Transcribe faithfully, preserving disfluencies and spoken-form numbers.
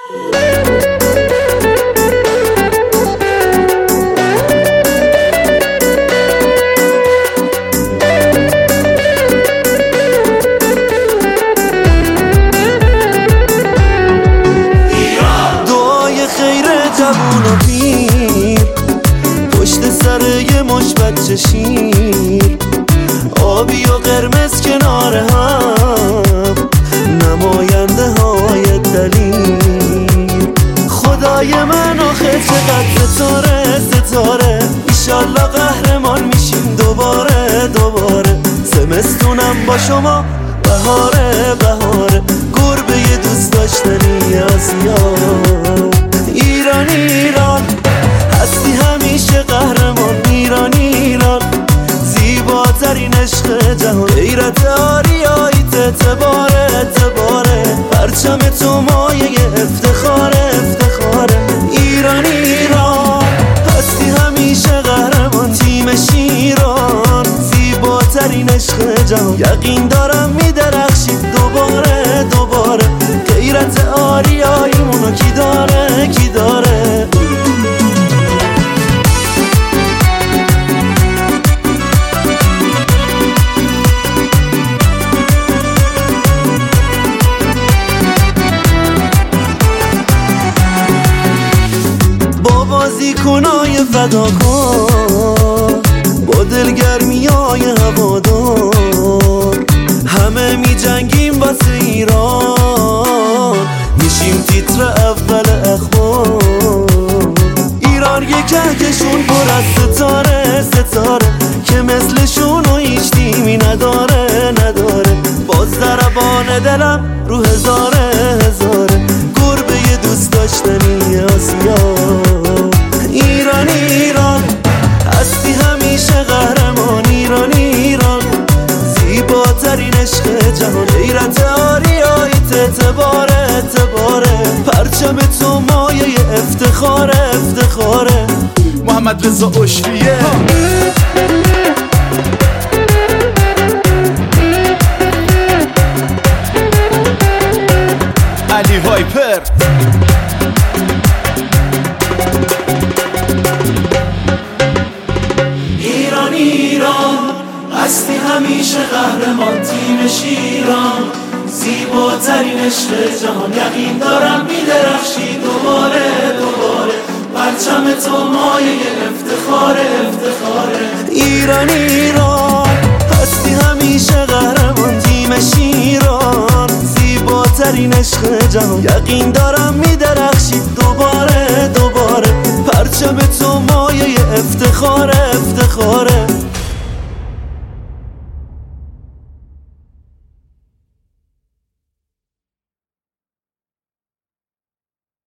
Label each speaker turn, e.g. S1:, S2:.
S1: دعای خیر جوون و پیر پشت سر یه مش بچه شیر، آبی و قرمز کنار هم، نماینده های دلیل. خدای من آخه چقدر ستاره ستاره، ایشالله قهرمان میشیم دوباره دوباره. زمستونم با شما بهاره بهاره، گربه ی دوست داشتنی آسیا. ایران ایران هستی همیشه قهرمان، ایران ایران زیباترین عشق جهان. غیرت آریاییت اعتباره اعتباره، پرچم تو مایه افتخاره افتخاره. ایران ایران هستی همیشه قهرمان، تیم شیران زیباترین عشق جهان. یقین دارم میدرخشید دوباره دوباره، غیرت آریاییمونو کی داره کی داره. بازیکنای فداکار با دلگرمی های هوادار، همه می جنگیم واسه ایران، میشیم تیتر اول اخبار. ایران یک کهکشون پر از ستاره ستاره، که مثلشون و هیچ تیمی نداره نداره. باز ضربان دلم رو هزاره هزاره، گربه ی دوست داشتنی آسیا. ایران ایران هستی همیشه قهرمان، ایران ایران زیباترین عشق جهان. غیرت آریاییت اعتباره اعتباره، پرچم تو مایه افتخاره افتخاره.
S2: محمد رضا اشریه علی هایپر.
S1: ایران ایران هستی همیشه قهرمان، تیم شیران زیباترین عشق جهان. یقین دارم میدرخشی دوباره دوباره، پرچم تو مایه افتخاره افتخاره. ایران ایران هستی همیشه قهرمان، تیم شیران زیباترین عشق جهان. یقین دارم میدرخشی دوباره دوباره،